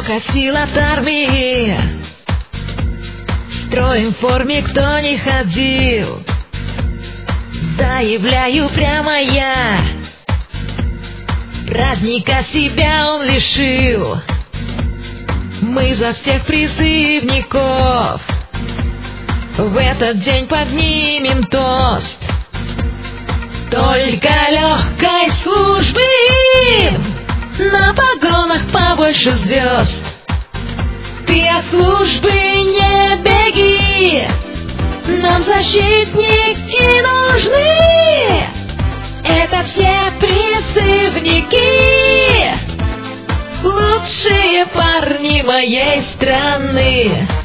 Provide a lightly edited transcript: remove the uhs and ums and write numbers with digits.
много сил от армии. Строим в форме, кто не ходил. Заявляю прямо я, праздника себя он лишил. Мы за всех призывников в этот день поднимем тост. Только легкой службы, на погонах побольше звезд. Ты от службы не беги, нам защитники нужны. Это все призывники, лучшие парни моей страны.